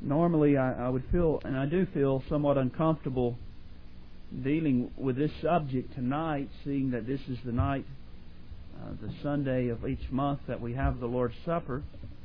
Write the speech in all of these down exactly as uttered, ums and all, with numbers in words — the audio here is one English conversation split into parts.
Normally I, I would feel, and I do feel, somewhat uncomfortable dealing with this subject tonight, seeing that this is the night, uh, the Sunday of each month that we have the Lord's Supper.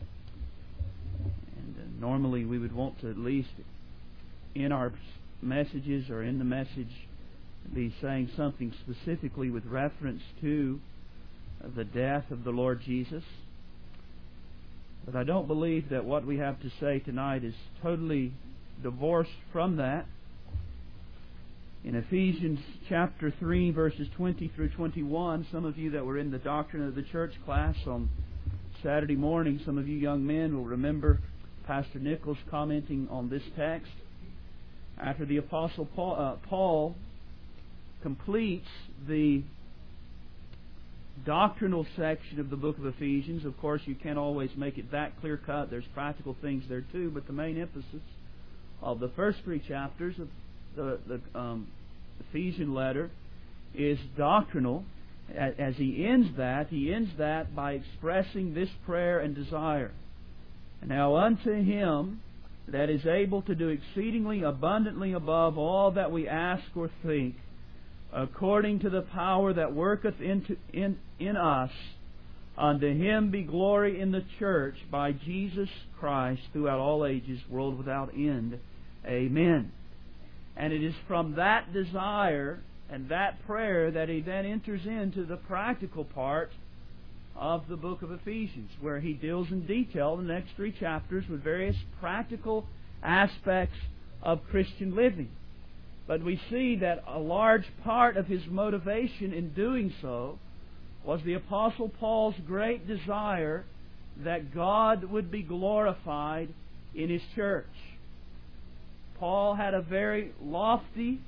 And uh, normally we would want to at least in our messages or in the message be saying something specifically with reference to the death of the Lord Jesus. But I don't believe that what we have to say tonight is totally divorced from that. In Ephesians chapter three, verses twenty through twenty-one, some of you that were in the Doctrine of the Church class on Saturday morning, some of you young men will remember Pastor Nichols commenting on this text. After the Apostle Paul, uh, Paul completes the doctrinal section of the book of Ephesians. Of course, you can't always make it that clear-cut. There's practical things there too, but the main emphasis of the first three chapters of the, the um, Ephesian letter is doctrinal. As he ends that, he ends that by expressing this prayer and desire. Now unto Him that is able to do exceedingly abundantly above all that we ask or think, according to the power that worketh into, in, in us, unto Him be glory in the church by Jesus Christ throughout all ages, world without end. Amen. And it is from that desire and that prayer that he then enters into the practical part of the book of Ephesians, where he deals in detail in the next three chapters with various practical aspects of Christian living. But we see that a large part of his motivation in doing so was the Apostle Paul's great desire that God would be glorified in His church. Paul had a very lofty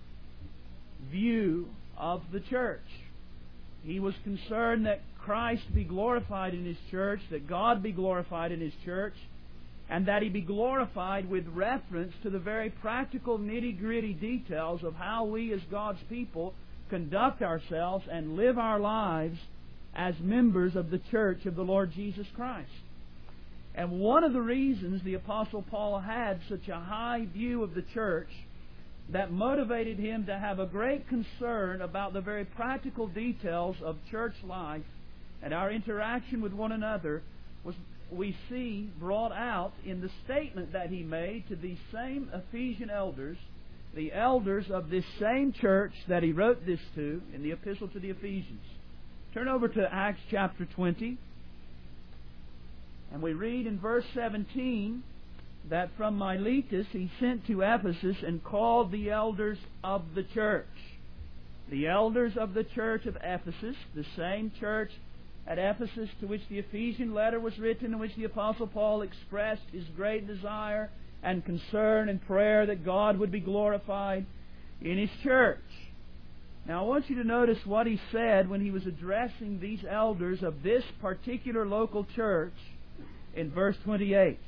view of the church. He was concerned that Christ be glorified in His church, that God be glorified in His church, and that He be glorified with reference to the very practical nitty-gritty details of how we as God's people conduct ourselves and live our lives as members of the church of the Lord Jesus Christ. And one of the reasons the Apostle Paul had such a high view of the church that motivated him to have a great concern about the very practical details of church life and our interaction with one another was we see brought out in the statement that he made to these same Ephesian elders, the elders of this same church that he wrote this to in the Epistle to the Ephesians. Turn over to Acts chapter twenty, and we read in verse seventeen that from Miletus he sent to Ephesus and called the elders of the church. The elders of the church of Ephesus, the same church at Ephesus to which the Ephesian letter was written, in which the Apostle Paul expressed his great desire and concern and prayer that God would be glorified in His church. Now I want you to notice what he said when he was addressing these elders of this particular local church in verse twenty-eight.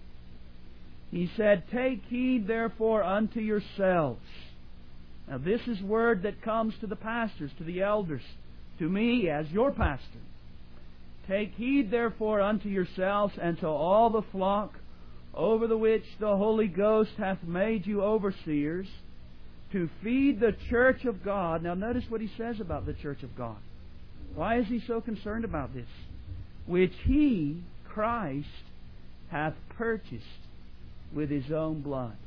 He said, "Take heed therefore unto yourselves." Now this is word that comes to the pastors, to the elders, to me as your pastor. "Take heed therefore unto yourselves and to all the flock over the which the Holy Ghost hath made you overseers, to feed the church of God." Now notice what he says about the church of God. Why is he so concerned about this? "Which He, Christ, hath purchased with His own blood."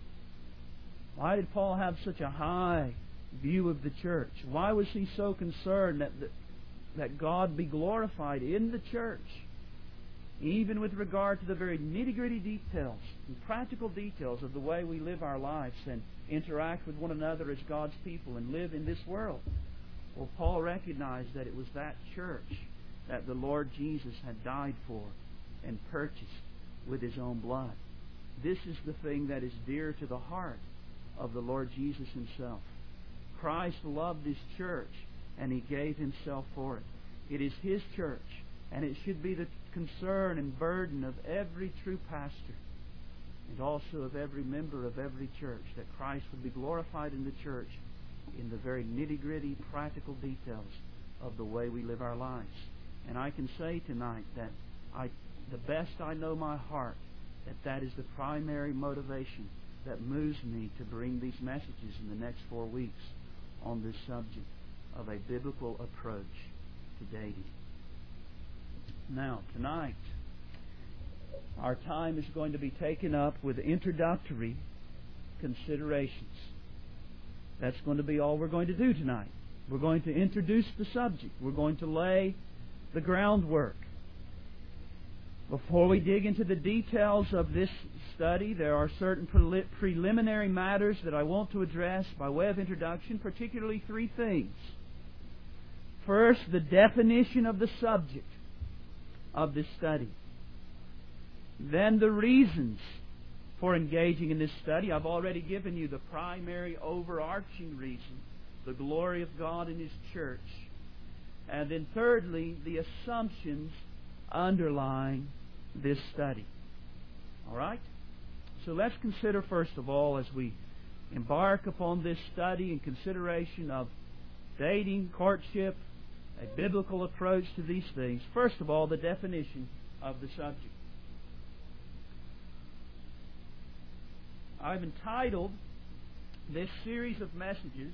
Why did Paul have such a high view of the church? Why was he so concerned that the, that God be glorified in the church, even with regard to the very nitty-gritty details and practical details of the way we live our lives and interact with one another as God's people and live in this world? Well, Paul recognized that it was that church that the Lord Jesus had died for and purchased with His own blood. This is the thing that is dear to the heart of the Lord Jesus Himself. Christ loved His church and He gave Himself for it. It is His church, and it should be the concern and burden of every true pastor and also of every member of every church that Christ would be glorified in the church in the very nitty-gritty practical details of the way we live our lives. And I can say tonight that I, the best I know my heart that that is the primary motivation that moves me to bring these messages in the next four weeks on this subject of a biblical approach to dating. Now, tonight, our time is going to be taken up with introductory considerations. That's going to be all we're going to do tonight. We're going to introduce the subject. We're going to lay the groundwork. Before we dig into the details of this study, there are certain pre- preliminary matters that I want to address by way of introduction, particularly three things. First, the definition of the subject of this study. Then the reasons for engaging in this study. I've already given you the primary overarching reason, the glory of God in His church. And then thirdly, the assumptions underlying this study. All right? So let's consider first of all, as we embark upon this study and consideration of dating, courtship, a biblical approach to these things, first of all, the definition of the subject. I've entitled this series of messages,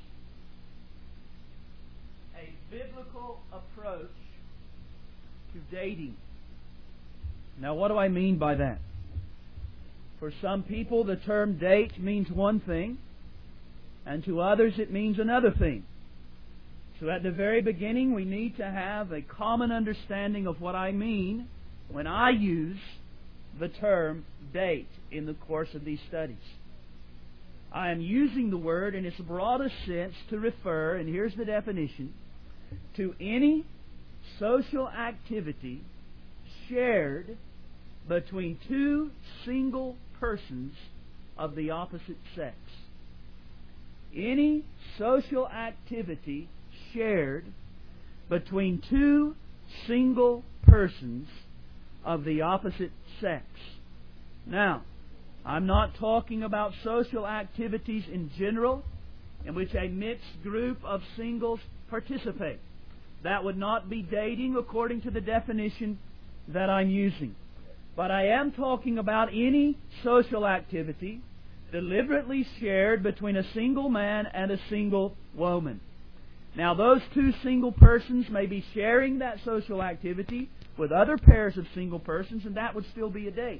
A Biblical Approach to Dating. Now, what do I mean by that? For some people, the term date means one thing, and to others it means another thing. So at the very beginning, we need to have a common understanding of what I mean when I use the term date in the course of these studies. I am using the word in its broadest sense to refer, and here's the definition, to any social activity shared between two single persons of the opposite sex. Any social activity shared between two single persons of the opposite sex. Now, I'm not talking about social activities in general in which a mixed group of singles participate. That would not be dating according to the definition that I'm using. But I am talking about any social activity deliberately shared between a single man and a single woman. Now, those two single persons may be sharing that social activity with other pairs of single persons, and that would still be a date.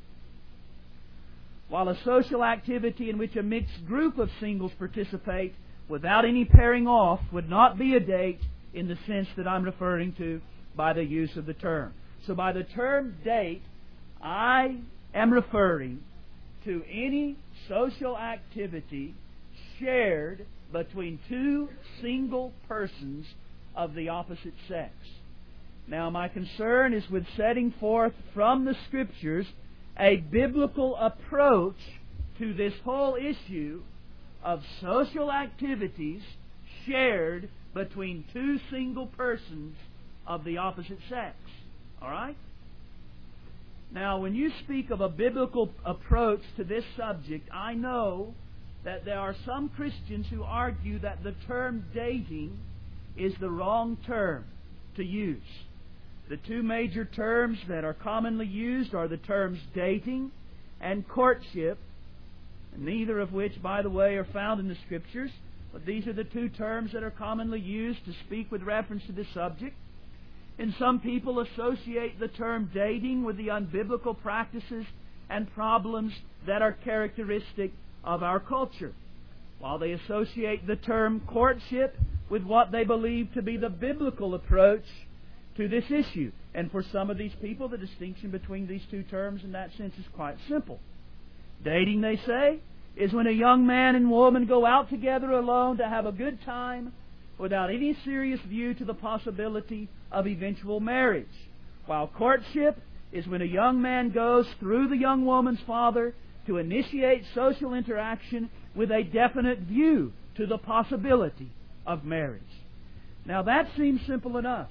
While a social activity in which a mixed group of singles participate without any pairing off would not be a date in the sense that I'm referring to by the use of the term. So by the term date, I am referring to any social activity shared between two single persons of the opposite sex. Now, my concern is with setting forth from the Scriptures a biblical approach to this whole issue of social activities shared between two single persons of the opposite sex. All right? Now, when you speak of a biblical approach to this subject, I know that there are some Christians who argue that the term dating is the wrong term to use. The two major terms that are commonly used are the terms dating and courtship, neither of which, by the way, are found in the Scriptures, but these are the two terms that are commonly used to speak with reference to this subject. And some people associate the term dating with the unbiblical practices and problems that are characteristic of our culture, while they associate the term courtship with what they believe to be the biblical approach to this issue. And for some of these people, the distinction between these two terms in that sense is quite simple. Dating, they say, is when a young man and woman go out together alone to have a good time without any serious view to the possibility of eventual marriage. While courtship is when a young man goes through the young woman's father to initiate social interaction with a definite view to the possibility of marriage. Now, that seems simple enough,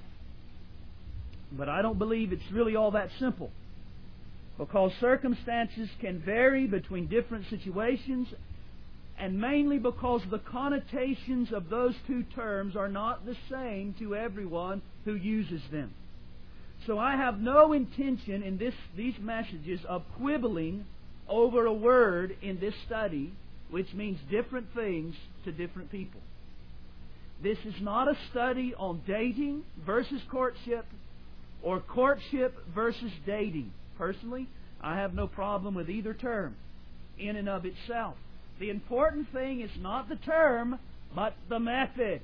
but I don't believe it's really all that simple, because circumstances can vary between different situations, and mainly because the connotations of those two terms are not the same to everyone who uses them. So I have no intention in this these messages of quibbling over a word in this study which means different things to different people. This is not a study on dating versus courtship or courtship versus dating. Personally, I have no problem with either term in and of itself. The important thing is not the term, but the method.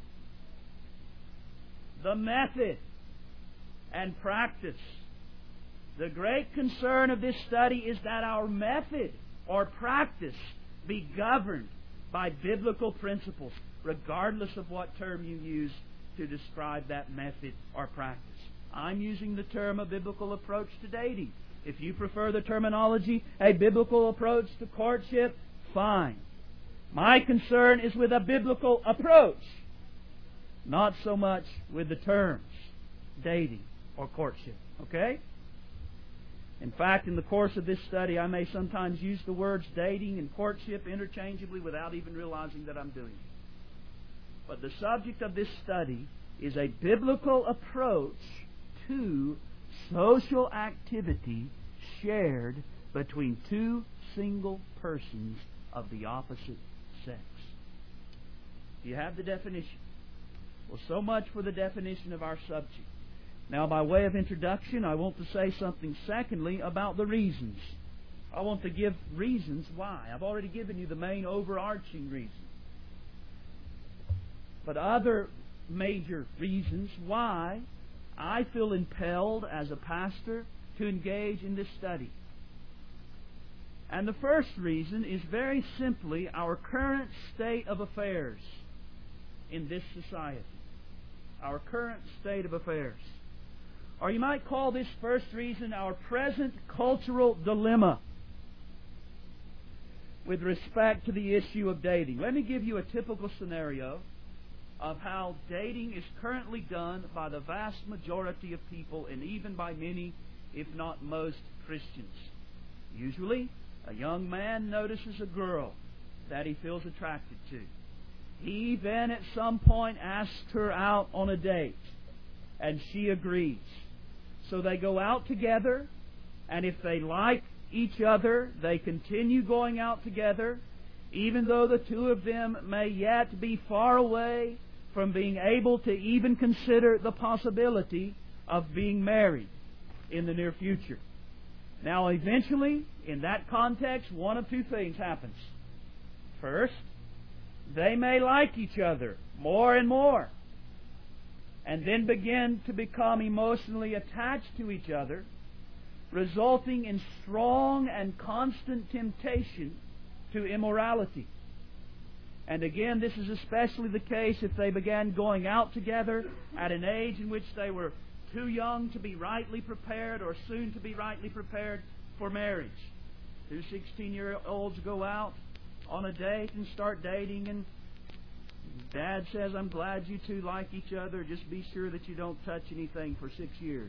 The method and practice. The great concern of this study is that our method or practice be governed by biblical principles, regardless of what term you use to describe that method or practice. I'm using the term a biblical approach to dating. If you prefer the terminology a biblical approach to courtship, fine. My concern is with a biblical approach, not so much with the terms dating or courtship. Okay? In fact, in the course of this study, I may sometimes use the words dating and courtship interchangeably without even realizing that I'm doing it. But the subject of this study is a biblical approach to social activity shared between two single persons of the opposite sex. Do you have the definition? Well, so much for the definition of our subject. Now, by way of introduction, I want to say something secondly about the reasons. I want to give reasons why. I've already given you the main overarching reason. But other major reasons why I feel impelled as a pastor to engage in this study. And the first reason is very simply our current state of affairs in this society. Our current state of affairs. Or you might call this first reason our present cultural dilemma with respect to the issue of dating. Let me give you a typical scenario of how dating is currently done by the vast majority of people, and even by many, if not most, Christians. Usually, a young man notices a girl that he feels attracted to. He then at some point asks her out on a date, and she agrees. So they go out together, and if they like each other, they continue going out together, even though the two of them may yet be far away from being able to even consider the possibility of being married in the near future. Now, eventually, in that context, one of two things happens. First, they may like each other more and more, and then begin to become emotionally attached to each other, resulting in strong and constant temptation to immorality. And again, this is especially the case if they began going out together at an age in which they were too young to be rightly prepared or soon to be rightly prepared for marriage. Two sixteen-year-olds go out on a date and start dating, and Dad says, I'm glad you two like each other. Just be sure that you don't touch anything for six years.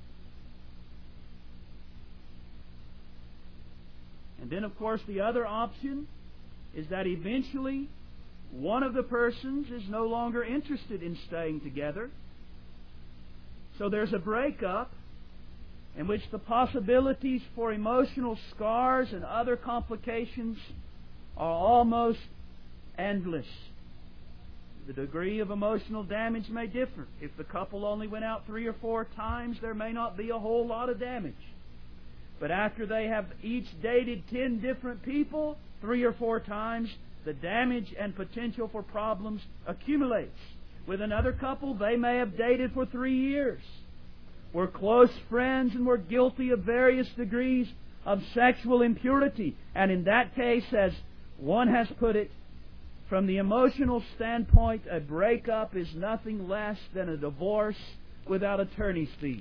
And then, of course, the other option is that eventually one of the persons is no longer interested in staying together. So there's a breakup in which the possibilities for emotional scars and other complications are almost endless. The degree of emotional damage may differ. If the couple only went out three or four times, there may not be a whole lot of damage. But after they have each dated ten different people, three or four times, the damage and potential for problems accumulates. With another couple, they may have dated for three years, were close friends, and were guilty of various degrees of sexual impurity. And in that case, as one has put it, from the emotional standpoint, a breakup is nothing less than a divorce without attorney's fees.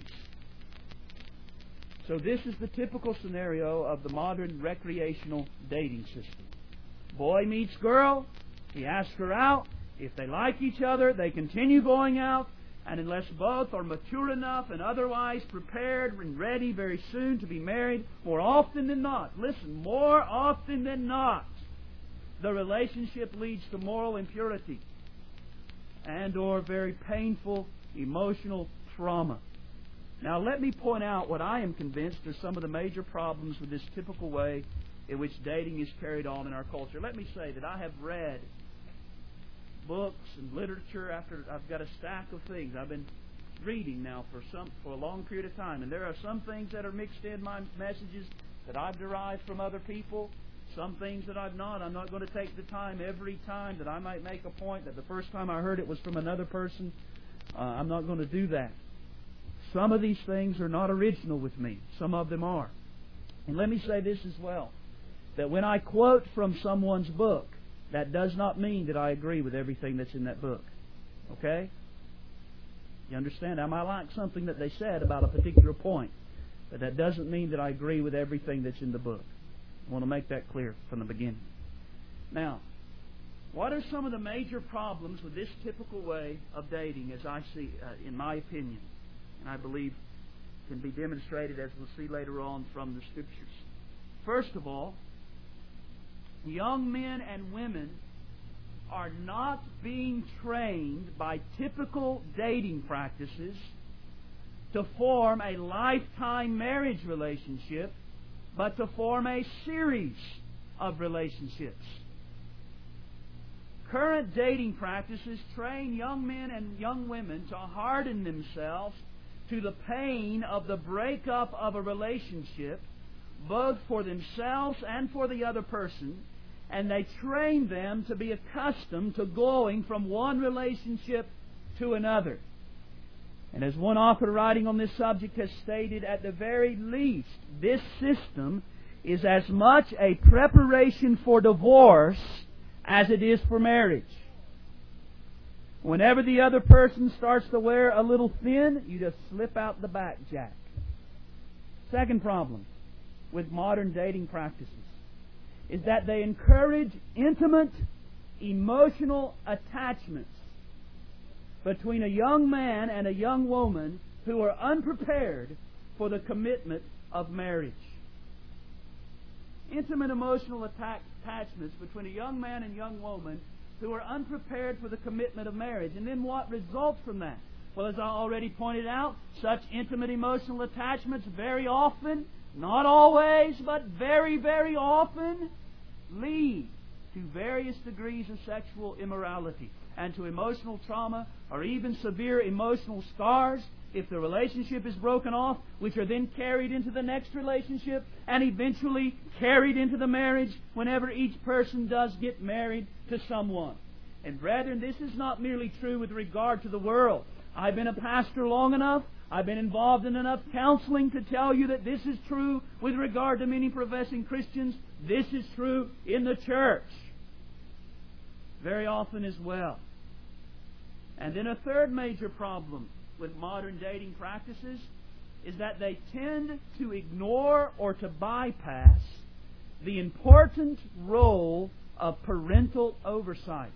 So this is the typical scenario of the modern recreational dating system. Boy meets girl, he asks her out. If they like each other, they continue going out. And unless both are mature enough and otherwise prepared and ready very soon to be married, more often than not, listen, more often than not, the relationship leads to moral impurity and or very painful emotional trauma. Now, let me point out what I am convinced are some of the major problems with this typical way in which dating is carried on in our culture. Let me say that I have read books and literature after I've got a stack of things I've been reading now for some for a long period of time, and there are some things that are mixed in my messages that I've derived from other people, some things that I've not. I'm not going to take the time every time that I might make a point that the first time I heard it was from another person. Uh, I'm not going to do that. Some of these things are not original with me. Some of them are. And let me say this as well, that when I quote from someone's book, that does not mean that I agree with everything that's in that book. Okay? You understand? I might like something that they said about a particular point, but that doesn't mean that I agree with everything that's in the book. I want to make that clear from the beginning. Now, what are some of the major problems with this typical way of dating, as I see, uh, in my opinion, and I believe can be demonstrated, as we'll see later on, from the Scriptures? First of all, young men and women are not being trained by typical dating practices to form a lifetime marriage relationship, but to form a series of relationships. Current dating practices train young men and young women to harden themselves to the pain of the breakup of a relationship, both for themselves and for the other person, and they train them to be accustomed to going from one relationship to another. And as one author writing on this subject has stated, at the very least, this system is as much a preparation for divorce as it is for marriage. Whenever the other person starts to wear a little thin, you just slip out the back jack. Second problem with modern dating practices is that they encourage intimate, emotional attachments between a young man and a young woman who are unprepared for the commitment of marriage. Intimate emotional attack, attachments between a young man and young woman who are unprepared for the commitment of marriage. And then what results from that? Well, as I already pointed out, such intimate emotional attachments very often, not always, but very, very often, lead to various degrees of sexual immorality and to emotional trauma or even severe emotional scars if the relationship is broken off, which are then carried into the next relationship and eventually carried into the marriage whenever each person does get married to someone. And brethren, this is not merely true with regard to the world. I've been a pastor long enough, I've been involved in enough counseling to tell you that this is true with regard to many professing Christians. This is true in the church very often as well. And then a third major problem with modern dating practices is that they tend to ignore or to bypass the important role of parental oversight.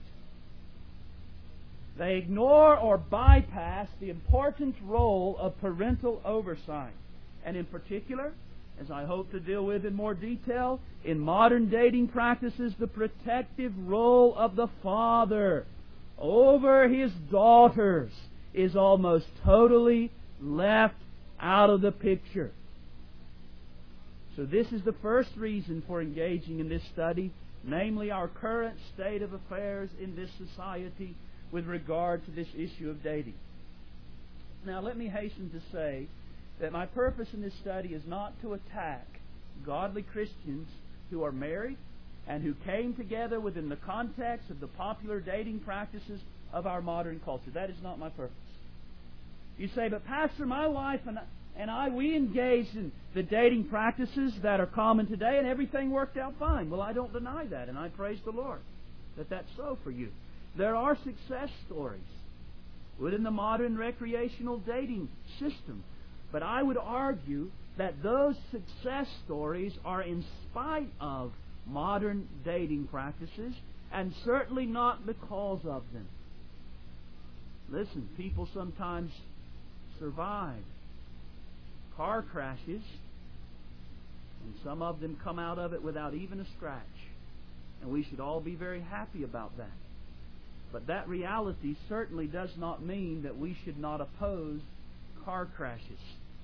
They ignore or bypass the important role of parental oversight. And in particular, as I hope to deal with in more detail, in modern dating practices, the protective role of the father over his daughters is almost totally left out of the picture. So this is the first reason for engaging in this study, namely our current state of affairs in this society with regard to this issue of dating. Now, let me hasten to say that my purpose in this study is not to attack godly Christians who are married and who came together within the context of the popular dating practices of our modern culture. That is not my purpose. You say, but Pastor, my wife and I, and I, we engaged in the dating practices that are common today and everything worked out fine. Well, I don't deny that, and I praise the Lord that that's so for you. There are success stories within the modern recreational dating system, but I would argue that those success stories are in spite of modern dating practices and certainly not because of them. Listen, people sometimes survive car crashes, and some of them come out of it without even a scratch. And we should all be very happy about that. But that reality certainly does not mean that we should not oppose car crashes.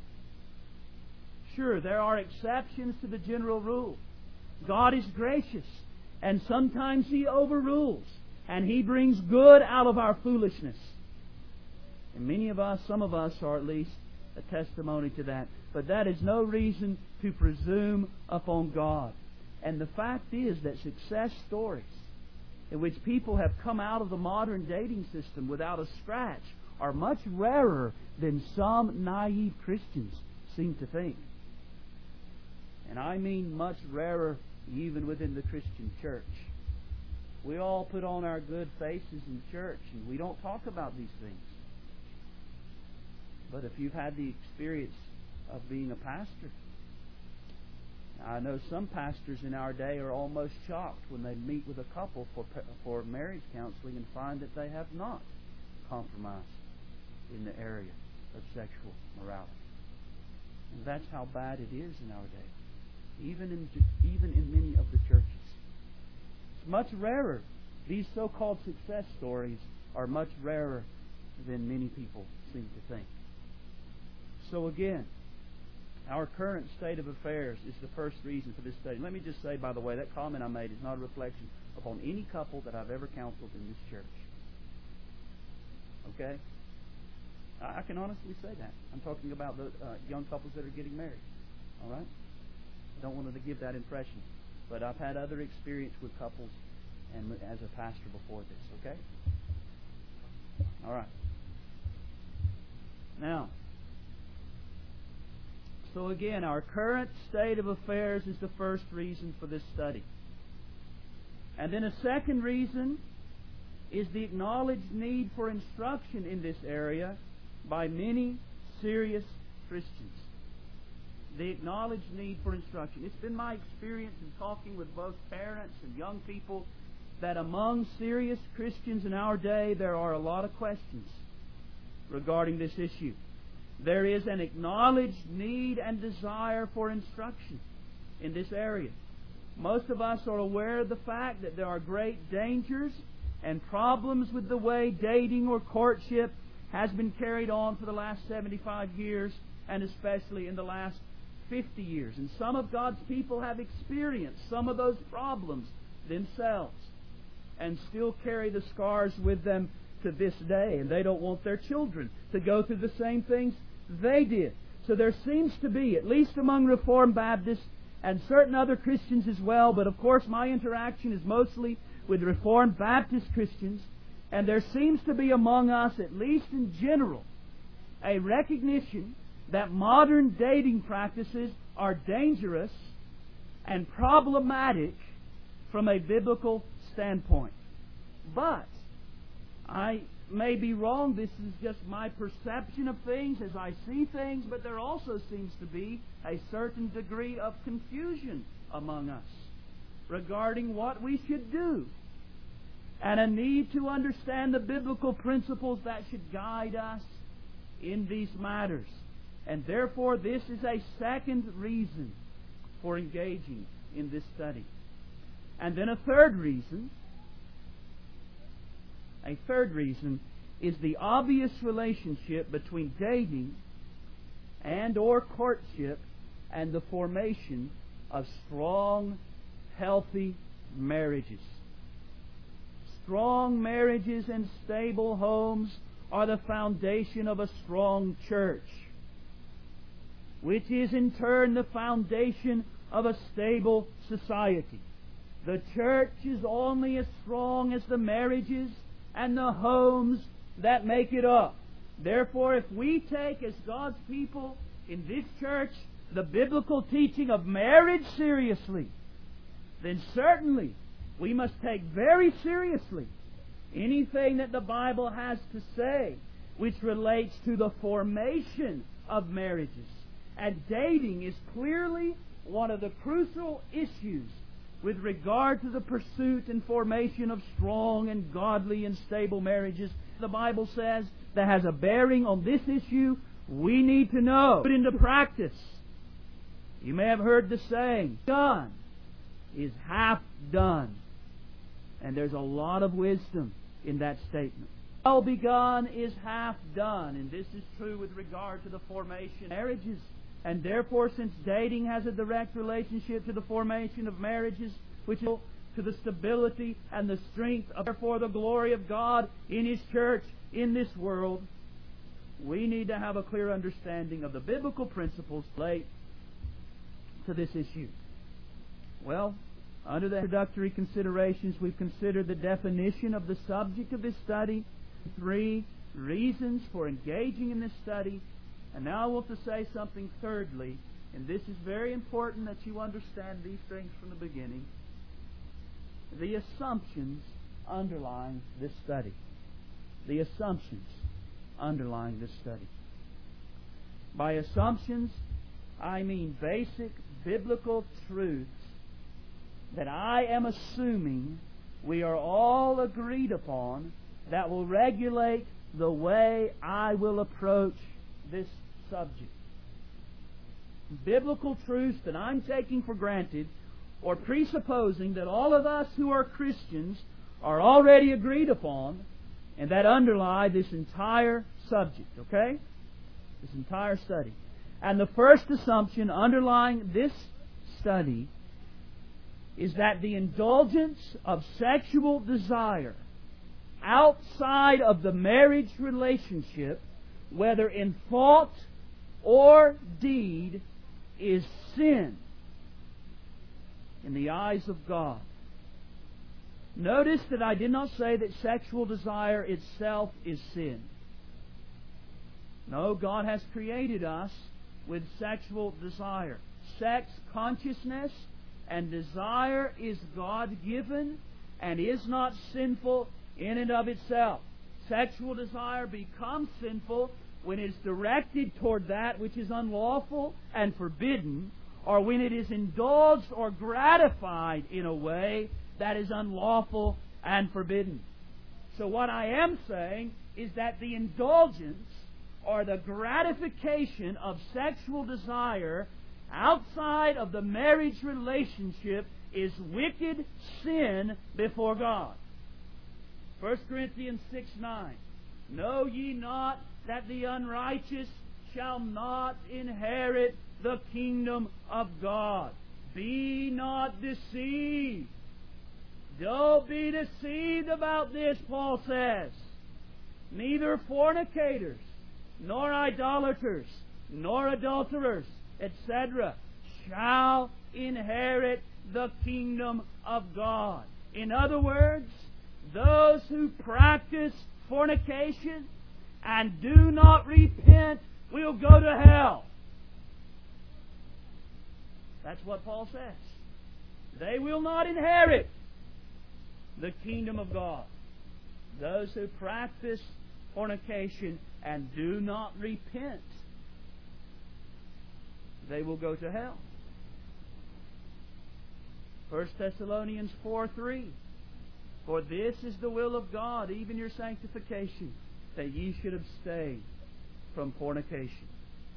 sure there are exceptions to the general rule. God is gracious, and sometimes He overrules, and He brings good out of our foolishness. And many of us, some of us are at least a testimony to that. But that is no reason to presume upon God. And the fact is that success stories in which people have come out of the modern dating system without a scratch are much rarer than some naive Christians seem to think. And I mean much rarer even within the Christian church. We all put on our good faces in church and we don't talk about these things. But if you've had the experience of being a pastor, I know some pastors in our day are almost shocked when they meet with a couple for for marriage counseling and find that they have not compromised in the area of sexual morality. And that's how bad it is in our day, even in even in many of the churches. It's much rarer. These so-called success stories are much rarer than many people seem to think. So again, our current state of affairs is the first reason for this study. Let me just say, by the way, that comment I made is not a reflection upon any couple that I've ever counseled in this church. Okay? I can honestly say that. I'm talking about the uh, young couples that are getting married. All right? I don't want to give that impression. But I've had other experience with couples and as a pastor before this. Okay? All right. Now, so again, our current state of affairs is the first reason for this study. And then a second reason is the acknowledged need for instruction in this area by many serious Christians. The acknowledged need for instruction. It's been my experience in talking with both parents and young people that among serious Christians in our day there are a lot of questions regarding this issue. There is an acknowledged need and desire for instruction in this area. Most of us are aware of the fact that there are great dangers and problems with the way dating or courtship has been carried on for the last seventy-five years, and especially in the last fifty years. And some of God's people have experienced some of those problems themselves and still carry the scars with them to this day, and they don't want their children to go through the same things they did. So there seems to be, at least among Reformed Baptists and certain other Christians as well, but of course my interaction is mostly with Reformed Baptist Christians, and there seems to be among us, at least in general, a recognition that modern dating practices are dangerous and problematic from a biblical standpoint. But I may be wrong. This is just my perception of things as I see things, but there also seems to be a certain degree of confusion among us regarding what we should do, and a need to understand the biblical principles that should guide us in these matters. And therefore, this is a second reason for engaging in this study. And then a third reason A third reason is the obvious relationship between dating and or courtship and the formation of strong, healthy marriages. Strong marriages and stable homes are the foundation of a strong church, which is in turn the foundation of a stable society. The church is only as strong as the marriages and the homes that make it up. Therefore, if we take as God's people in this church the biblical teaching of marriage seriously, then certainly we must take very seriously anything that the Bible has to say which relates to the formation of marriages. And dating is clearly one of the crucial issues with regard to the pursuit and formation of strong and godly and stable marriages. The Bible says that has a bearing on this issue. We need to know, put into practice. You may have heard the saying, done is half done. And there's a lot of wisdom in that statement. Well begun is half done. And this is true with regard to the formation of marriages And therefore, since dating has a direct relationship to the formation of marriages, which is to the stability and the strength of, therefore, the glory of God in His church in this world, we need to have a clear understanding of the biblical principles relate to this issue. Well, under the introductory considerations, we've considered the definition of the subject of this study, three reasons for engaging in this study, and now I want to say something thirdly, and this is very important that you understand these things from the beginning. The assumptions underlying this study. The assumptions underlying this study. By assumptions, I mean basic biblical truths that I am assuming we are all agreed upon that will regulate the way I will approach this subject. Biblical truths that I'm taking for granted or presupposing that all of us who are Christians are already agreed upon and that underlie this entire subject, okay? This entire study. And the first assumption underlying this study is that the indulgence of sexual desire outside of the marriage relationship, whether in thought or deed, is sin in the eyes of God. Notice that I did not say that sexual desire itself is sin. No, God has created us with sexual desire. Sex consciousness and desire is God-given and is not sinful in and of itself. Sexual desire becomes sinful when it is directed toward that which is unlawful and forbidden, or when it is indulged or gratified in a way that is unlawful and forbidden. So what I am saying is that the indulgence or the gratification of sexual desire outside of the marriage relationship is wicked sin before God. First Corinthians six nine. Know ye not that the unrighteous shall not inherit the kingdom of God? Be not deceived. Don't be deceived about this, Paul says. Neither fornicators, nor idolaters, nor adulterers, et cetera, shall inherit the kingdom of God. In other words, those who practice fornication and do not repent will go to hell. That's what Paul says. They will not inherit the kingdom of God. Those who practice fornication and do not repent, they will go to hell. First Thessalonians four three. For this is the will of God, even your sanctification, that ye should abstain from fornication.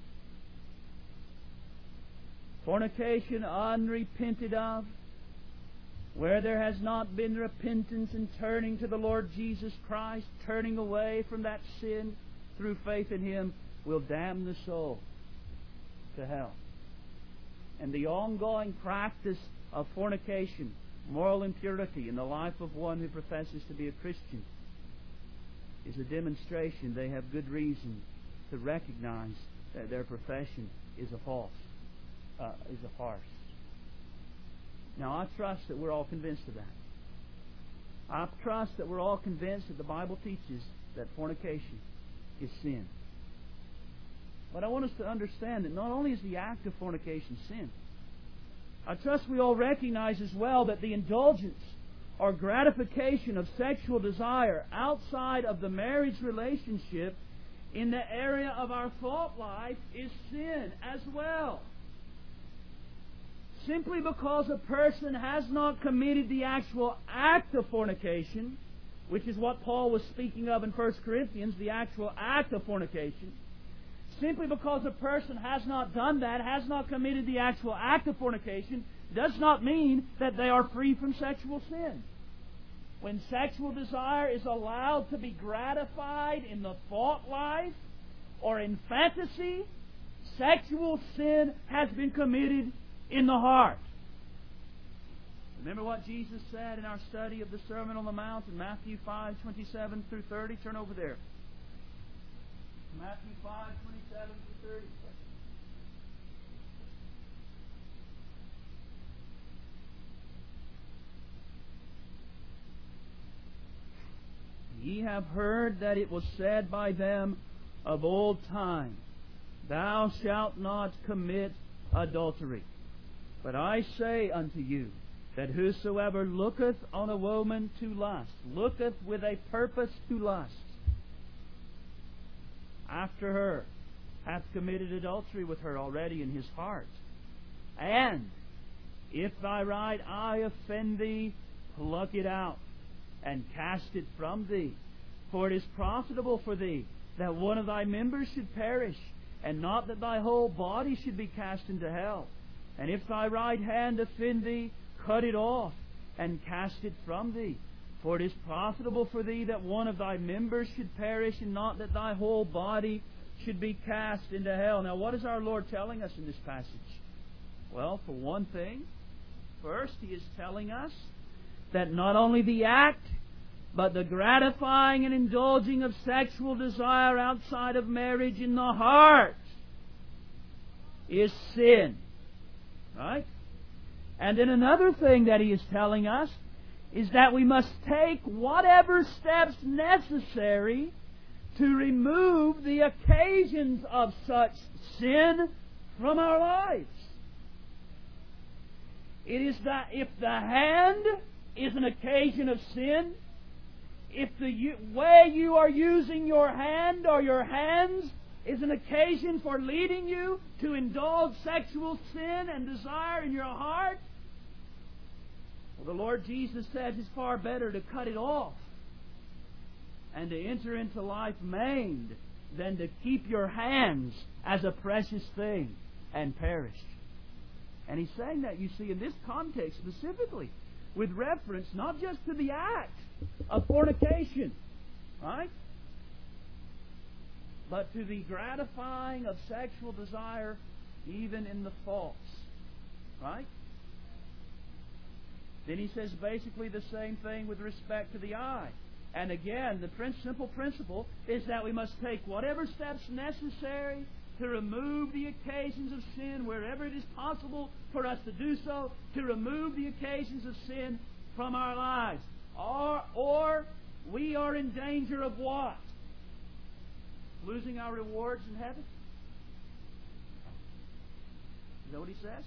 Fornication unrepented of, where there has not been repentance and turning to the Lord Jesus Christ, turning away from that sin through faith in Him, will damn the soul to hell. And the ongoing practice of fornication, moral impurity in the life of one who professes to be a Christian, is a demonstration they have good reason to recognize that their profession is a false, uh, is a farce. Now, I trust that we're all convinced of that. I trust that we're all convinced that the Bible teaches that fornication is sin. But I want us to understand that not only is the act of fornication sin, I trust we all recognize as well that the indulgence or gratification of sexual desire outside of the marriage relationship in the area of our thought life is sin as well. Simply because a person has not committed the actual act of fornication, which is what Paul was speaking of in First Corinthians, the actual act of fornication, simply because a person has not done that, has not committed the actual act of fornication, does not mean that they are free from sexual sin. When sexual desire is allowed to be gratified in the thought life or in fantasy, sexual sin has been committed in the heart. Remember what Jesus said in our study of the Sermon on the Mount in Matthew five, twenty-seven through thirty? Turn over there. Matthew five, twenty-seven through thirty. Ye have heard that it was said by them of old time, Thou shalt not commit adultery. But I say unto you, that whosoever looketh on a woman to lust, looketh with a purpose to lust, after her, hath committed adultery with her already in his heart. And if thy right eye offend thee, pluck it out, and cast it from thee. For it is profitable for thee that one of thy members should perish, and not that thy whole body should be cast into hell. And if thy right hand offend thee, cut it off, and cast it from thee. For it is profitable for thee that one of thy members should perish, and not that thy whole body should be cast into hell. Now, what is our Lord telling us in this passage? Well, for one thing, first, He is telling us that not only the act, but the gratifying and indulging of sexual desire outside of marriage in the heart is sin. Right? And then another thing that He is telling us is that we must take whatever steps necessary to remove the occasions of such sin from our lives. It is that if the hand is an occasion of sin, if the way you are using your hand or your hands is an occasion for leading you to indulge sexual sin and desire in your heart, well, the Lord Jesus says it's far better to cut it off and to enter into life maimed than to keep your hands as a precious thing and perish. And He's saying that, you see, in this context specifically, with reference not just to the act of fornication, right? But to the gratifying of sexual desire even in the thoughts, right? Then He says basically the same thing with respect to the eye. And again, the prin- simple principle is that we must take whatever steps necessary to remove the occasions of sin wherever it is possible for us to do so, to remove the occasions of sin from our lives. Or, or we are in danger of what? Losing our rewards in heaven? Is that what He says?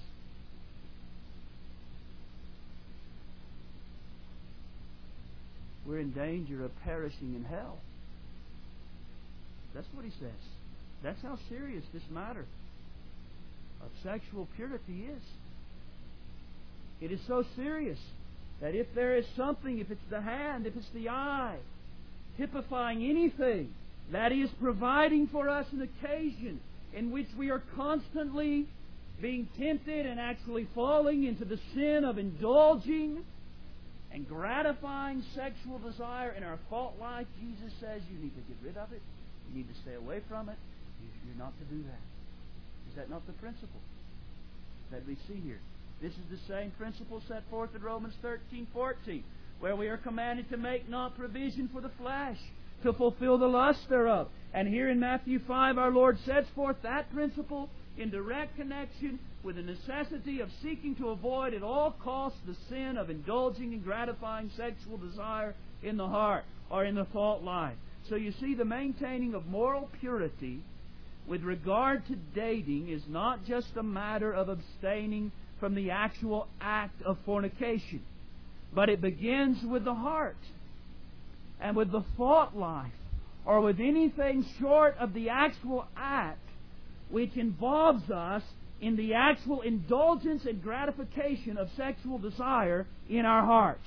We're in danger of perishing in hell. That's what He says. That's how serious this matter of sexual purity is. It is so serious that if there is something, if it's the hand, if it's the eye, typifying anything that is providing for us an occasion in which we are constantly being tempted and actually falling into the sin of indulging and gratifying sexual desire in our thought life, Jesus says you need to get rid of it. You need to stay away from it. You're not to do that. Is that not the principle that we see here? This is the same principle set forth in Romans thirteen fourteen, where we are commanded to make not provision for the flesh, to fulfill the lust thereof. And here in Matthew five, our Lord sets forth that principle in direct connection with the necessity of seeking to avoid at all costs the sin of indulging and gratifying sexual desire in the heart or in the thought life. So you see, the maintaining of moral purity with regard to dating is not just a matter of abstaining from the actual act of fornication, but it begins with the heart and with the thought life, or with anything short of the actual act which involves us in the actual indulgence and gratification of sexual desire in our hearts.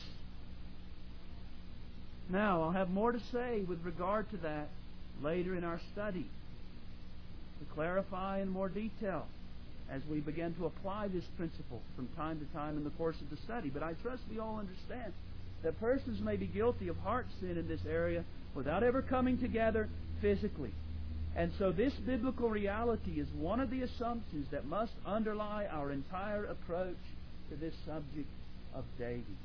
Now, I'll have more to say with regard to that later in our study, to clarify in more detail as we begin to apply this principle from time to time in the course of the study. But I trust we all understand that persons may be guilty of heart sin in this area without ever coming together physically. And so this biblical reality is one of the assumptions that must underlie our entire approach to this subject of dating.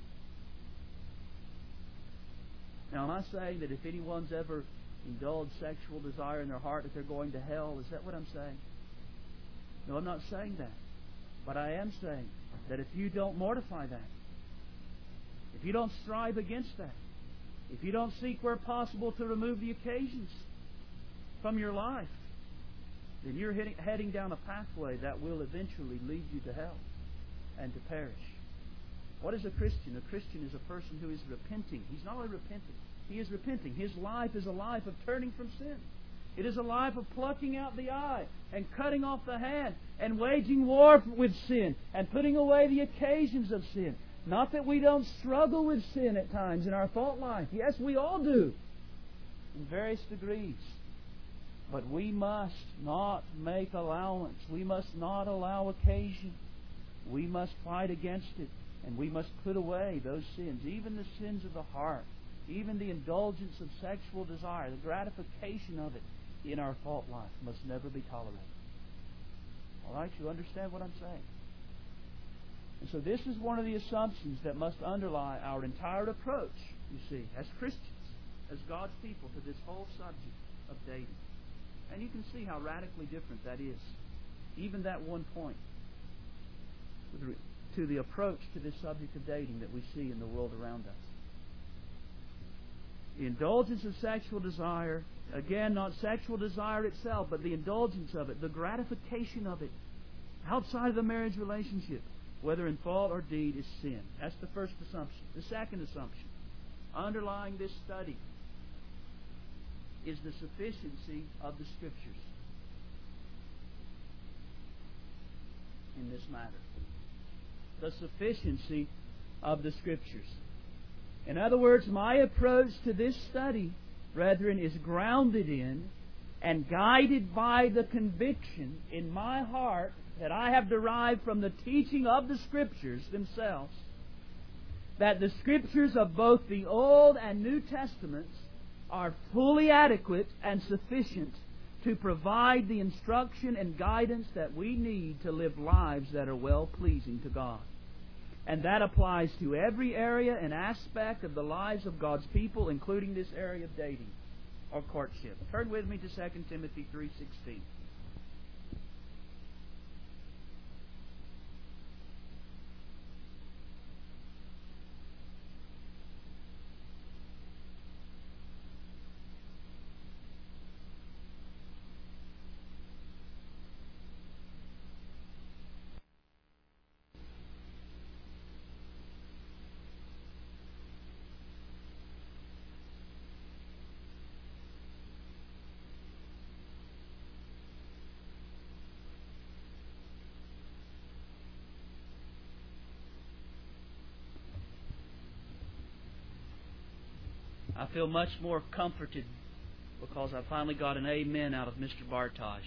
Now, am I saying that if anyone's ever indulged sexual desire in their heart that they're going to hell? Is that what I'm saying? No, I'm not saying that. But I am saying that if you don't mortify that, if you don't strive against that, if you don't seek where possible to remove the occasions from your life, then you're heading, heading down a pathway that will eventually lead you to hell and to perish. What is a Christian? A Christian is a person who is repenting. He's not only repenting, he is repenting. His life is a life of turning from sin. It is a life of plucking out the eye and cutting off the hand and waging war with sin and putting away the occasions of sin. Not that we don't struggle with sin at times in our thought life. Yes, we all do, in various degrees. But we must not make allowance. We must not allow occasion. We must fight against it. And we must put away those sins, even the sins of the heart, even the indulgence of sexual desire, the gratification of it in our thought life must never be tolerated. All right, you understand what I'm saying? And so this is one of the assumptions that must underlie our entire approach, you see, as Christians, as God's people, to this whole subject of dating. And you can see how radically different that is, even that one point, with to the approach to this subject of dating that we see in the world around us. The indulgence of sexual desire, again, not sexual desire itself, but the indulgence of it, the gratification of it, outside of the marriage relationship, whether in thought or deed, is sin. That's the first assumption. The second assumption, underlying this study, is the sufficiency of the Scriptures in this matter. The sufficiency of the Scriptures. In other words, my approach to this study, brethren, is grounded in and guided by the conviction in my heart that I have derived from the teaching of the Scriptures themselves, that the Scriptures of both the Old and New Testaments are fully adequate and sufficient to provide the instruction and guidance that we need to live lives that are well-pleasing to God. And that applies to every area and aspect of the lives of God's people, including this area of dating or courtship. Turn with me to Second Timothy three sixteen. I feel much more comforted because I finally got an amen out of Mister Bartosh.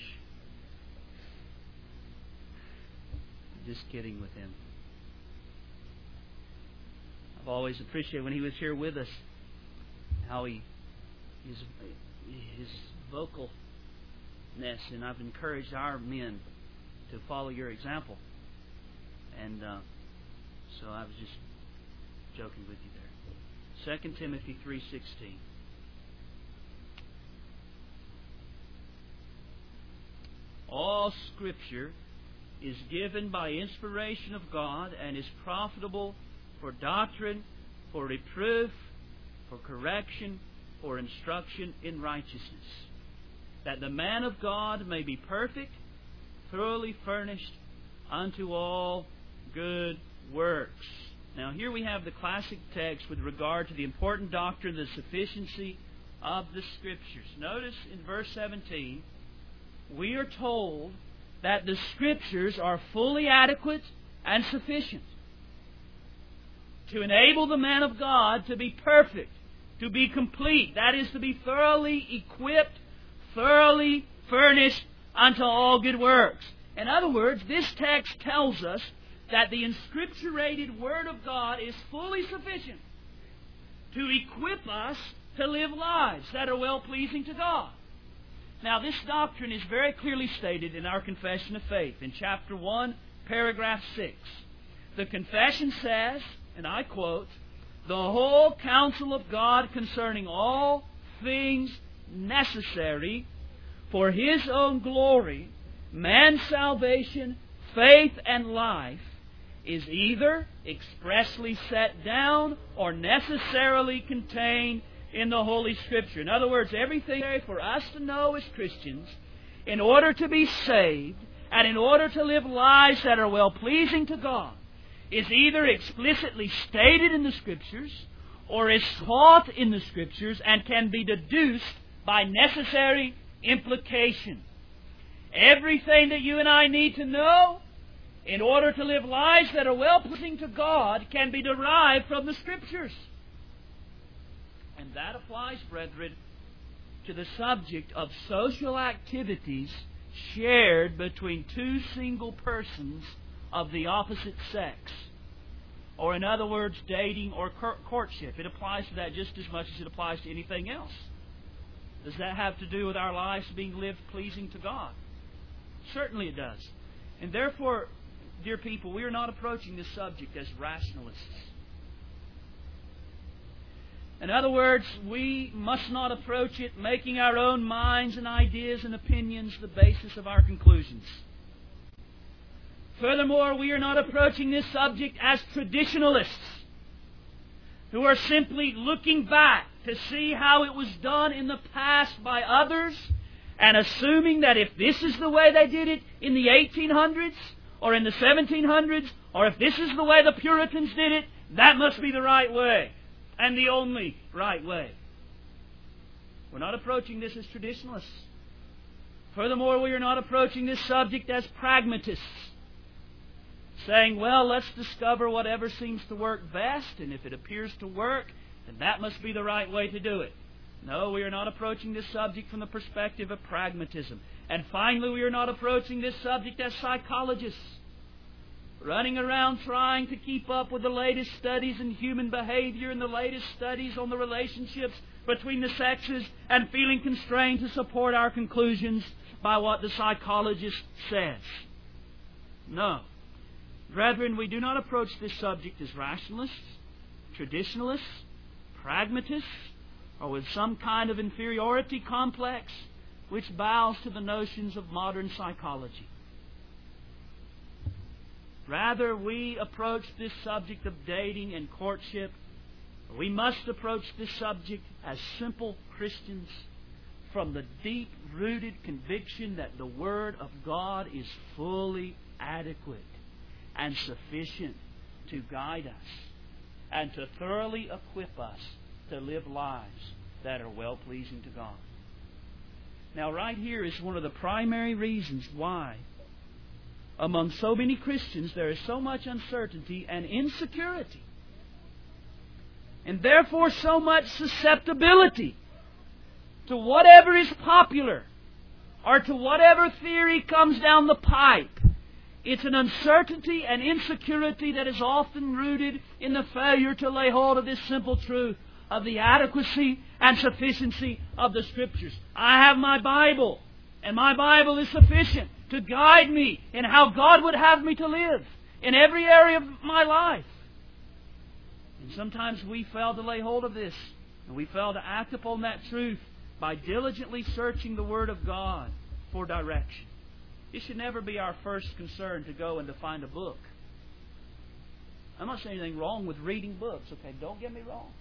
Just kidding with him. I've always appreciated when he was here with us how he his his vocalness, and I've encouraged our men to follow your example. And uh, so I was just joking with you there. Second Timothy three sixteen. All Scripture is given by inspiration of God and is profitable for doctrine, for reproof, for correction, for instruction in righteousness, that the man of God may be perfect, thoroughly furnished unto all good works. Now here we have the classic text with regard to the important doctrine, the sufficiency of the Scriptures. Notice in verse seventeen, we are told that the Scriptures are fully adequate and sufficient to enable the man of God to be perfect, to be complete. That is, to be thoroughly equipped, thoroughly furnished unto all good works. In other words, this text tells us that the inscripturated Word of God is fully sufficient to equip us to live lives that are well-pleasing to God. Now, this doctrine is very clearly stated in our Confession of Faith in chapter one, paragraph six. The confession says, and I quote, "The whole counsel of God concerning all things necessary for His own glory, man's salvation, faith, and life, is either expressly set down or necessarily contained in the Holy Scripture." In other words, everything for us to know as Christians, in order to be saved, and in order to live lives that are well-pleasing to God, is either explicitly stated in the Scriptures or is taught in the Scriptures and can be deduced by necessary implication. Everything that you and I need to know in order to live lives that are well-pleasing to God can be derived from the Scriptures. And that applies, brethren, to the subject of social activities shared between two single persons of the opposite sex. Or in other words, dating or courtship. It applies to that just as much as it applies to anything else. Does that have to do with our lives being lived pleasing to God? Certainly it does. And therefore, dear people, we are not approaching this subject as rationalists. In other words, we must not approach it making our own minds and ideas and opinions the basis of our conclusions. Furthermore, we are not approaching this subject as traditionalists who are simply looking back to see how it was done in the past by others and assuming that if this is the way they did it in the eighteen hundreds or in the seventeen hundreds, or if this is the way the Puritans did it, that must be the right way and the only right way. We're not approaching this as traditionalists. Furthermore, we are not approaching this subject as pragmatists, saying, well, let's discover whatever seems to work best, and if it appears to work, then that must be the right way to do it. No, we are not approaching this subject from the perspective of pragmatism. And finally, we are not approaching this subject as psychologists, running around trying to keep up with the latest studies in human behavior and the latest studies on the relationships between the sexes and feeling constrained to support our conclusions by what the psychologist says. No. Brethren, we do not approach this subject as rationalists, traditionalists, pragmatists, or with some kind of inferiority complex which bows to the notions of modern psychology. Rather, we approach this subject of dating and courtship. We must approach this subject as simple Christians from the deep-rooted conviction that the Word of God is fully adequate and sufficient to guide us and to thoroughly equip us to live lives that are well-pleasing to God. Now, right here is one of the primary reasons why among so many Christians there is so much uncertainty and insecurity, and therefore so much susceptibility to whatever is popular or to whatever theory comes down the pipe. It's an uncertainty and insecurity that is often rooted in the failure to lay hold of this simple truth of the adequacy and sufficiency of the Scriptures. I have my Bible, and my Bible is sufficient to guide me in how God would have me to live in every area of my life. And sometimes we fail to lay hold of this, and we fail to act upon that truth by diligently searching the Word of God for direction. It should never be our first concern to go and to find a book. I'm not saying anything wrong with reading books, okay? Don't get me wrong.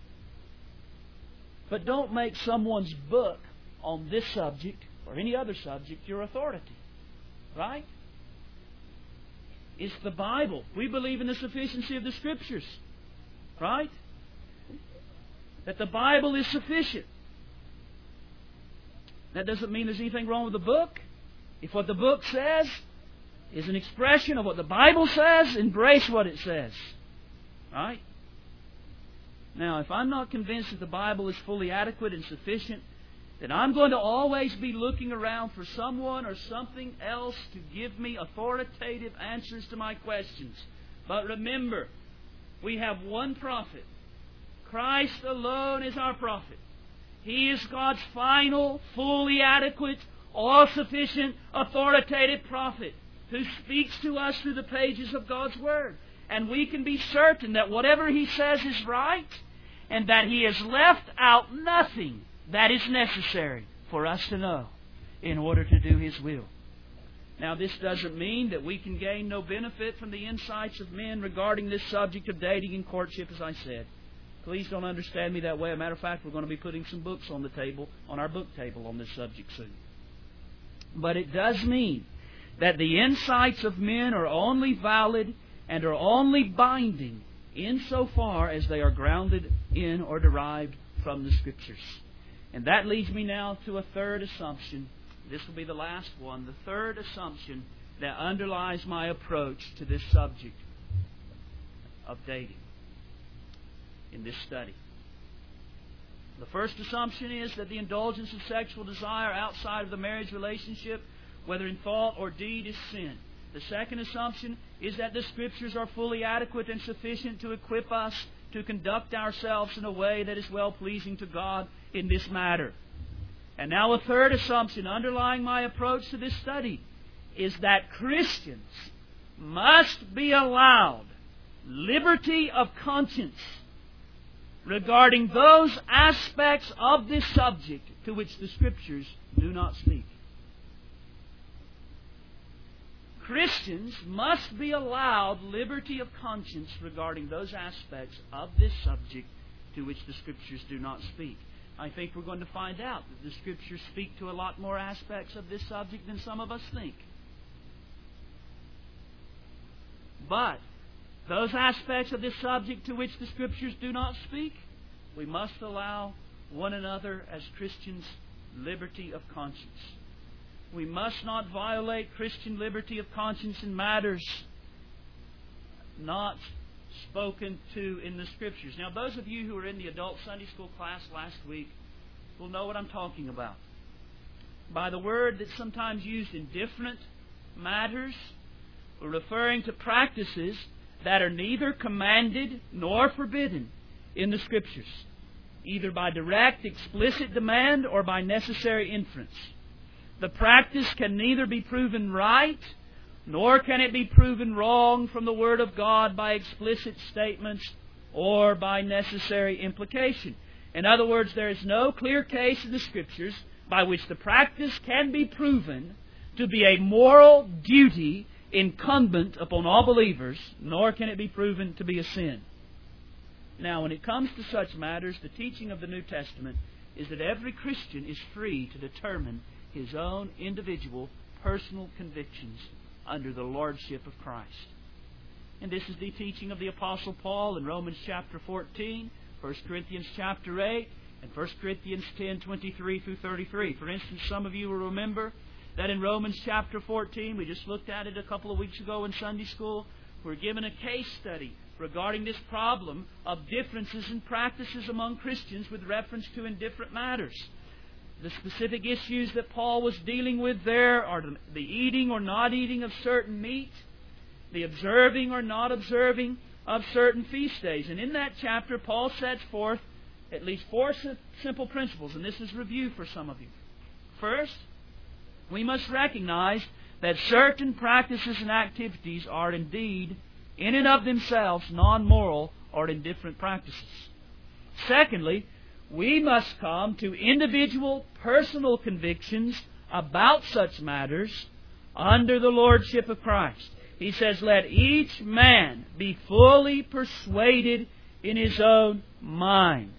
But don't make someone's book on this subject or any other subject your authority. Right? It's the Bible. We believe in the sufficiency of the Scriptures. Right? That the Bible is sufficient. That doesn't mean there's anything wrong with the book. If what the book says is an expression of what the Bible says, embrace what it says. Right? Now, if I'm not convinced that the Bible is fully adequate and sufficient, then I'm going to always be looking around for someone or something else to give me authoritative answers to my questions. But remember, we have one prophet. Christ alone is our prophet. He is God's final, fully adequate, all-sufficient, authoritative prophet who speaks to us through the pages of God's Word. And we can be certain that whatever He says is right, and that He has left out nothing that is necessary for us to know in order to do His will. Now, this doesn't mean that we can gain no benefit from the insights of men regarding this subject of dating and courtship, as I said. Please don't understand me that way. As a matter of fact, we're going to be putting some books on the table, on our book table on this subject soon. But it does mean that the insights of men are only valid and are only binding insofar as they are grounded in or derived from the Scriptures. And that leads me now to a third assumption. This will be the last one. The third assumption that underlies my approach to this subject of dating in this study. The first assumption is that the indulgence of sexual desire outside of the marriage relationship, whether in thought or deed, is sin. The second assumption is that the Scriptures are fully adequate and sufficient to equip us to conduct ourselves in a way that is well-pleasing to God in this matter. And now a third assumption underlying my approach to this study is that Christians must be allowed liberty of conscience regarding those aspects of this subject to which the Scriptures do not speak. Christians must be allowed liberty of conscience regarding those aspects of this subject to which the Scriptures do not speak. I think we're going to find out that the Scriptures speak to a lot more aspects of this subject than some of us think. But those aspects of this subject to which the Scriptures do not speak, we must allow one another as Christians liberty of conscience. We must not violate Christian liberty of conscience in matters not spoken to in the Scriptures. Now, those of you who were in the adult Sunday school class last week will know what I'm talking about. By the word that's sometimes used in different matters, we're referring to practices that are neither commanded nor forbidden in the Scriptures, either by direct, explicit demand or by necessary inference. The practice can neither be proven right, nor can it be proven wrong from the Word of God by explicit statements or by necessary implication. In other words, there is no clear case in the Scriptures by which the practice can be proven to be a moral duty incumbent upon all believers, nor can it be proven to be a sin. Now, when it comes to such matters, the teaching of the New Testament is that every Christian is free to determine his own individual personal convictions under the lordship of Christ. And this is the teaching of the Apostle Paul in Romans chapter fourteen, First Corinthians chapter eight, and First Corinthians ten, twenty-three through thirty-three. For instance, some of you will remember that in Romans chapter fourteen, we just looked at it a couple of weeks ago in Sunday school, we're given a case study regarding this problem of differences in practices among Christians with reference to indifferent matters. The specific issues that Paul was dealing with there are the eating or not eating of certain meat, the observing or not observing of certain feast days. And in that chapter, Paul sets forth at least four simple principles, and this is review for some of you. First, we must recognize that certain practices and activities are indeed, in and of themselves, non-moral or indifferent practices. Secondly, we must come to individual personal convictions about such matters under the lordship of Christ. He says, let each man be fully persuaded in his own mind.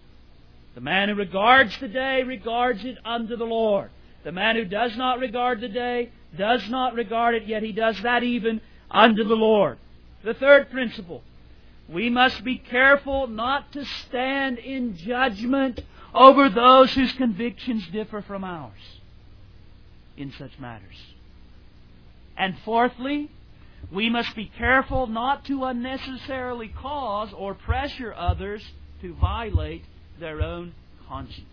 The man who regards the day regards it under the Lord. The man who does not regard the day does not regard it, yet he does that even under the Lord. The third principle, we must be careful not to stand in judgment over those whose convictions differ from ours in such matters. And fourthly, we must be careful not to unnecessarily cause or pressure others to violate their own conscience.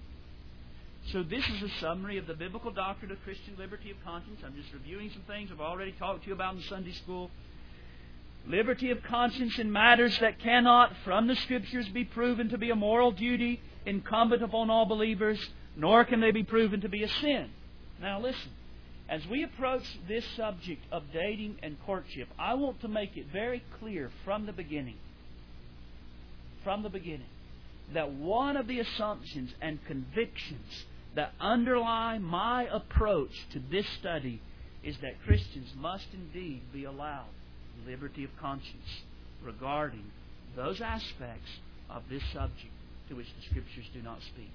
So this is a summary of the biblical doctrine of Christian liberty of conscience. I'm just reviewing some things I've already talked to you about in Sunday school. Liberty of conscience in matters that cannot, from the Scriptures, be proven to be a moral duty incumbent upon all believers, nor can they be proven to be a sin. Now listen, as we approach this subject of dating and courtship, I want to make it very clear from the beginning, from the beginning, that one of the assumptions and convictions that underlie my approach to this study is that Christians must indeed be allowed liberty of conscience regarding those aspects of this subject to which the Scriptures do not speak.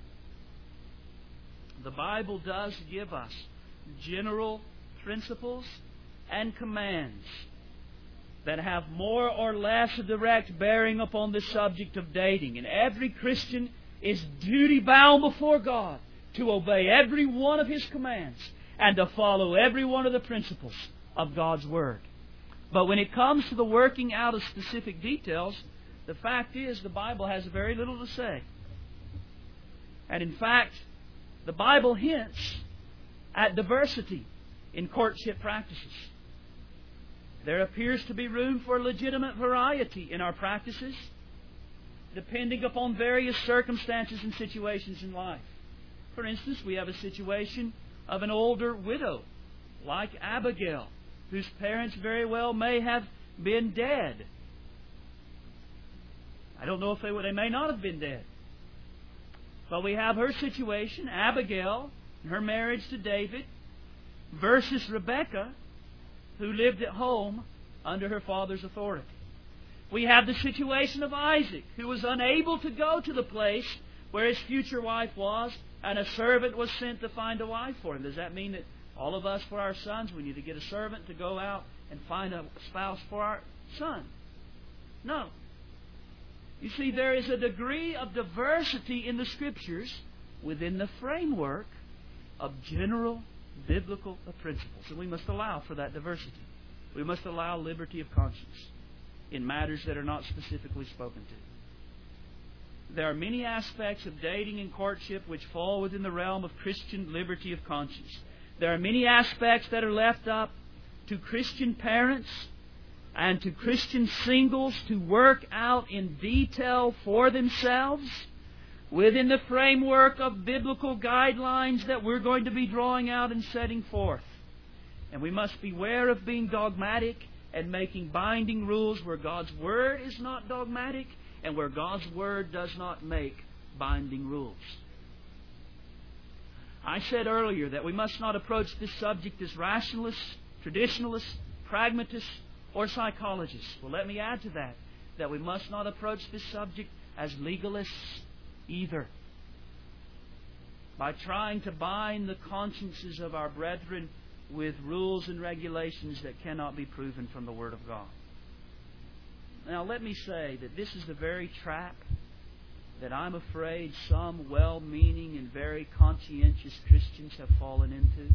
The Bible does give us general principles and commands that have more or less a direct bearing upon the subject of dating. And every Christian is duty-bound before God to obey every one of His commands and to follow every one of the principles of God's Word. But when it comes to the working out of specific details, the fact is the Bible has very little to say. And in fact, the Bible hints at diversity in courtship practices. There appears to be room for legitimate variety in our practices, depending upon various circumstances and situations in life. For instance, we have a situation of an older widow, like Abigail, whose parents very well may have been dead. I don't know if they were, they may not have been dead. But we have her situation, Abigail, and her marriage to David, versus Rebekah, who lived at home under her father's authority. We have the situation of Isaac, who was unable to go to the place where his future wife was, and a servant was sent to find a wife for him. Does that mean that all of us, for our sons, we need to get a servant to go out and find a spouse for our son? No. You see, there is a degree of diversity in the Scriptures within the framework of general biblical principles. And we must allow for that diversity. We must allow liberty of conscience in matters that are not specifically spoken to. There are many aspects of dating and courtship which fall within the realm of Christian liberty of conscience. There are many aspects that are left up to Christian parents and to Christian singles to work out in detail for themselves within the framework of biblical guidelines that we're going to be drawing out and setting forth. And we must beware of being dogmatic and making binding rules where God's Word is not dogmatic and where God's Word does not make binding rules. I said earlier that we must not approach this subject as rationalists, traditionalists, pragmatists, or psychologists. Well, let me add to that, that we must not approach this subject as legalists either, by trying to bind the consciences of our brethren with rules and regulations that cannot be proven from the Word of God. Now, let me say that this is the very trap that I'm afraid some well-meaning and very conscientious Christians have fallen into.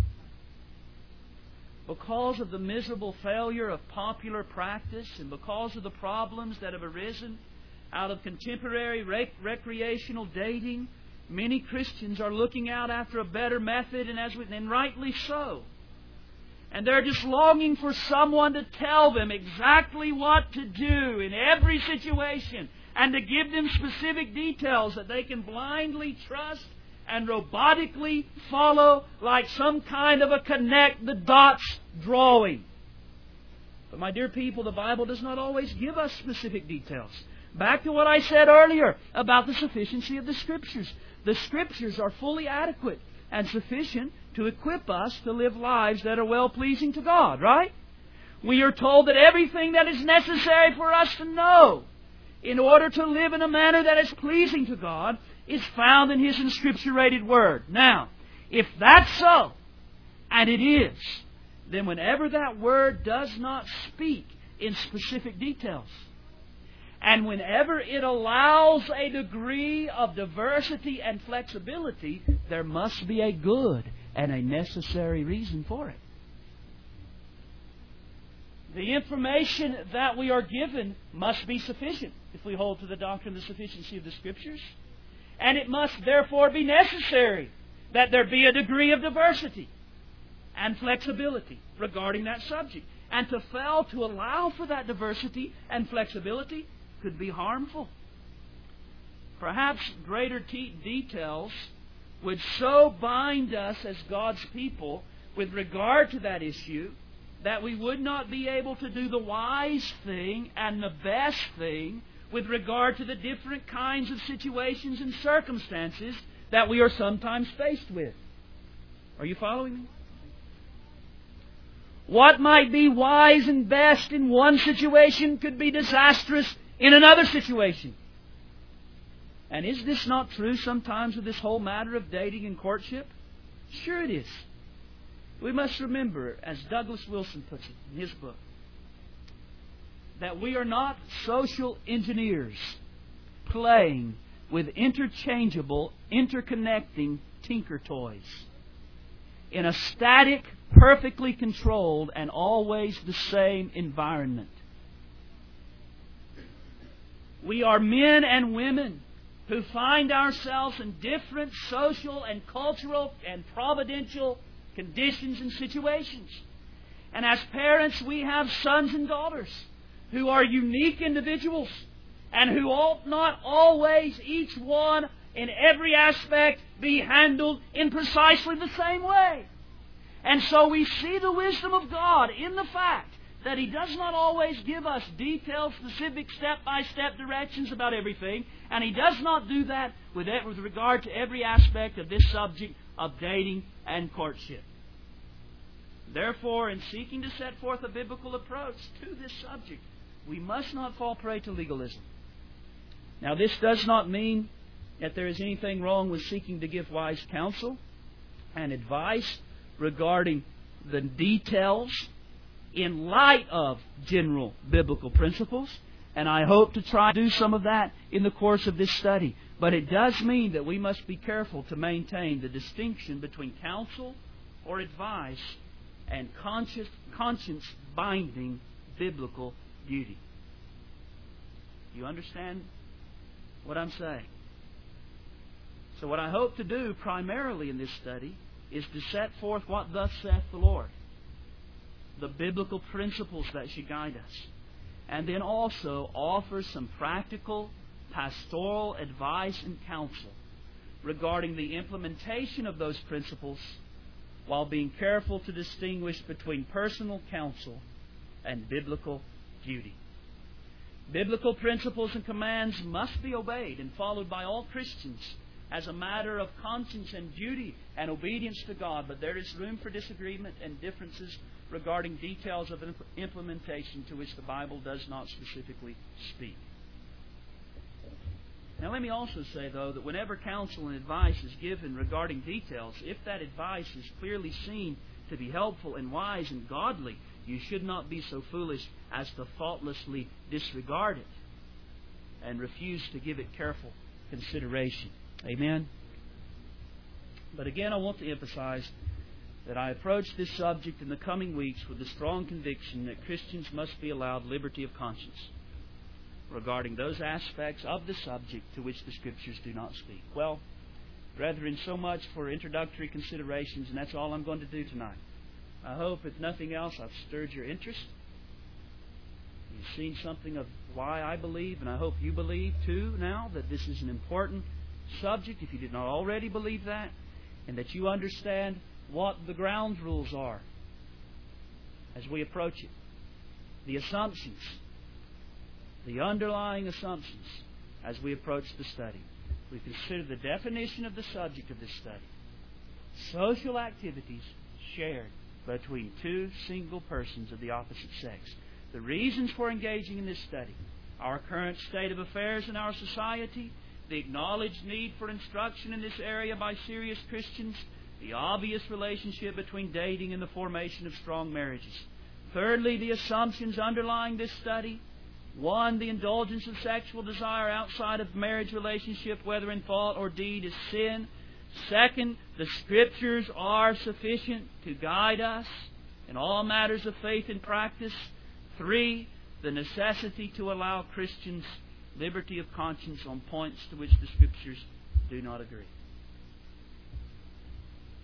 Because of the miserable failure of popular practice and because of the problems that have arisen out of contemporary rec- recreational dating, many Christians are looking out after a better method, and as we, and rightly so. And they're just longing for someone to tell them exactly what to do in every situation and to give them specific details that they can blindly trust and robotically follow like some kind of a connect-the-dots drawing. But my dear people, the Bible does not always give us specific details. Back to what I said earlier about the sufficiency of the Scriptures. The Scriptures are fully adequate and sufficient to equip us to live lives that are well-pleasing to God, right? We are told that everything that is necessary for us to know in order to live in a manner that is pleasing to God is found in His inscripturated Word. Now, if that's so, and it is, then whenever that Word does not speak in specific details, and whenever it allows a degree of diversity and flexibility, there must be a good and a necessary reason for it. The information that we are given must be sufficient if we hold to the doctrine of the sufficiency of the Scriptures. And it must therefore be necessary that there be a degree of diversity. and flexibility regarding that subject. And to fail to allow for that diversity and flexibility could be harmful. Perhaps greater te- details would so bind us as God's people with regard to that issue that we would not be able to do the wise thing and the best thing with regard to the different kinds of situations and circumstances that we are sometimes faced with. Are you following me? What might be wise and best in one situation could be disastrous in another situation. And is this not true sometimes with this whole matter of dating and courtship? Sure it is. We must remember, as Douglas Wilson puts it in his book, that we are not social engineers playing with interchangeable, interconnecting tinker toys in a static, perfectly controlled, and always the same environment. We are men and women who find ourselves in different social and cultural and providential conditions and situations. And as parents, we have sons and daughters who are unique individuals and who ought not always, each one in every aspect, be handled in precisely the same way. And so we see the wisdom of God in the fact that He does not always give us detailed, specific, step-by-step directions about everything, and He does not do that with, with regard to every aspect of this subject of dating and courtship. Therefore, in seeking to set forth a biblical approach to this subject, we must not fall prey to legalism. Now, this does not mean that there is anything wrong with seeking to give wise counsel and advice regarding the details in light of general biblical principles, and I hope to try to do some of that in the course of this study. But it does mean that we must be careful to maintain the distinction between counsel or advice and conscious, conscience-binding biblical duty. You understand what I'm saying? So what I hope to do primarily in this study is to set forth what thus saith the Lord, the biblical principles that should guide us, and then also offer some practical pastoral advice and counsel regarding the implementation of those principles, while being careful to distinguish between personal counsel and biblical duty. Biblical principles and commands must be obeyed and followed by all Christians as a matter of conscience and duty and obedience to God, but there is room for disagreement and differences regarding details of implementation to which the Bible does not specifically speak. Now let me also say, though, that whenever counsel and advice is given regarding details, if that advice is clearly seen to be helpful and wise and godly, you should not be so foolish as to thoughtlessly disregard it and refuse to give it careful consideration. Amen? But again, I want to emphasize that I approach this subject in the coming weeks with the strong conviction that Christians must be allowed liberty of conscience regarding those aspects of the subject to which the Scriptures do not speak. Well, brethren, so much for introductory considerations, and that's all I'm going to do tonight. I hope, if nothing else, I've stirred your interest. You've seen something of why I believe, and I hope you believe, too, now, that this is an important subject, if you did not already believe that, and that you understand what the ground rules are as we approach it. The assumptions, the underlying assumptions as we approach the study. We consider the definition of the subject of this study: social activities shared between two single persons of the opposite sex. The reasons for engaging in this study: our current state of affairs in our society, the acknowledged need for instruction in this area by serious Christians, the obvious relationship between dating and the formation of strong marriages. Thirdly, the assumptions underlying this study. One, the indulgence of sexual desire outside of marriage relationship, whether in thought or deed, is sin. Second, the Scriptures are sufficient to guide us in all matters of faith and practice. Three, the necessity to allow Christians liberty of conscience on points to which the Scriptures do not agree.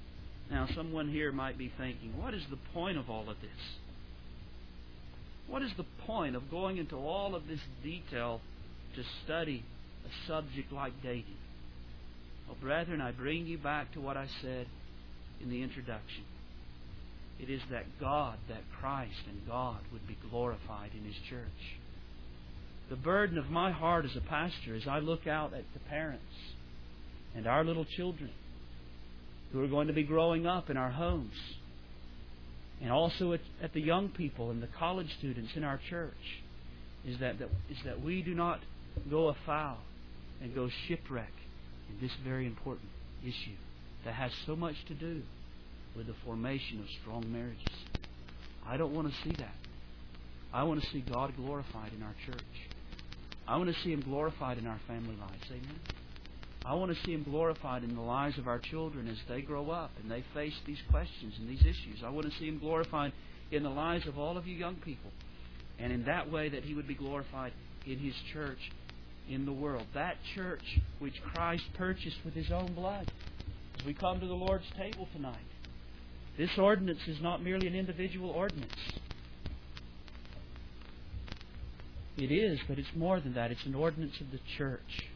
Now, someone here might be thinking, what is the point of all of this? What is the point of going into all of this detail to study a subject like dating? Well, brethren, I bring you back to what I said in the introduction. It is that God, that Christ and God would be glorified in His church. The burden of my heart as a pastor as I look out at the parents and our little children who are going to be growing up in our homes, and also at, at the young people and the college students in our church, is that, that, is that we do not go afoul and go shipwreck in this very important issue that has so much to do with the formation of strong marriages. I don't want to see that. I want to see God glorified in our church. I want to see Him glorified in our family lives. Amen. I want to see Him glorified in the lives of our children as they grow up and they face these questions and these issues. I want to see Him glorified in the lives of all of you young people. And in that way that He would be glorified in His church in the world. That church which Christ purchased with His own blood. As we come to the Lord's table tonight, this ordinance is not merely an individual ordinance. It is, but it's more than that. It's an ordinance of the church.